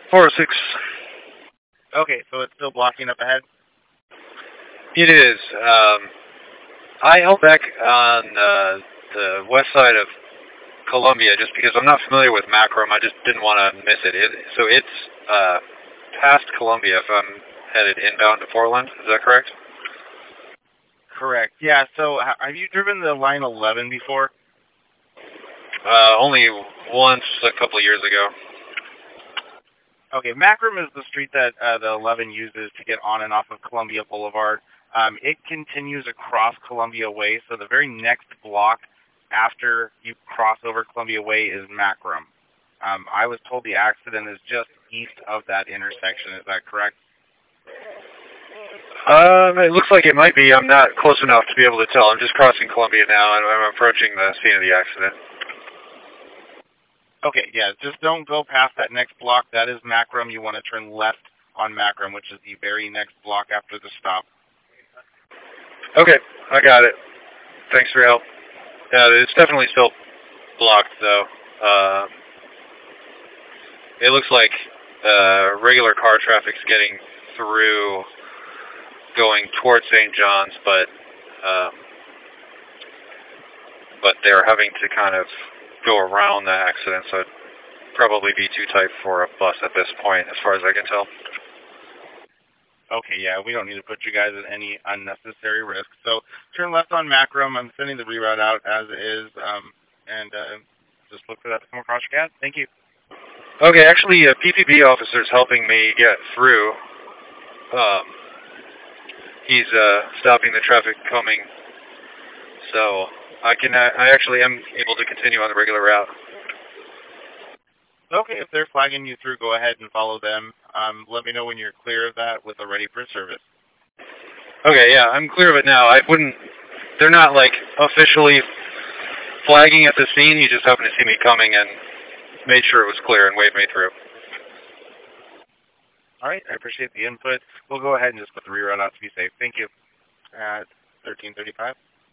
406. Okay, so it's still blocking up ahead? It is. I held back on the west side of Columbia just because I'm not familiar with Macrom. I just didn't want to miss it. So it's past Columbia if I'm headed inbound to Portland. Is that correct? Correct. Yeah, so have you driven the Line 11 before? Only once a couple of years ago. Okay, Macrom is the street that the 11 uses to get on and off of Columbia Boulevard. It continues across Columbia Way, so the very next block after you cross over Columbia Way is Macrom. I was told the accident is just east of that intersection. Is that correct? It looks like it might be. I'm not close enough to be able to tell. I'm just crossing Columbia now, and I'm approaching the scene of the accident. Okay, yeah, just don't go past that next block. That is Macrom. You want to turn left on Macrom, which is the very next block after the stop. Okay, I got it. Thanks for your help. Yeah, it's definitely still blocked, though. It looks like regular car traffic's getting through going towards St. John's, but they're having to kind of go around the accident, so it'd probably be too tight for a bus at this point, as far as I can tell. Okay, yeah, we don't need to put you guys at any unnecessary risk. So turn left on Macrom. I'm sending the reroute out as is, and just look for that to come across your CAD. Thank you. Okay, actually, a PPB officer's helping me get through. He's stopping the traffic coming, so I actually am able to continue on the regular route. Okay, if they're flagging you through, go ahead and follow them. Let me know when you're clear of that with a ready for service. Okay, yeah, I'm clear of it now. They're not like officially flagging at the scene. You just happened to see me coming and made sure it was clear and waved me through. All right, I appreciate the input. We'll go ahead and just put the reroute out to be safe. Thank you. 1335.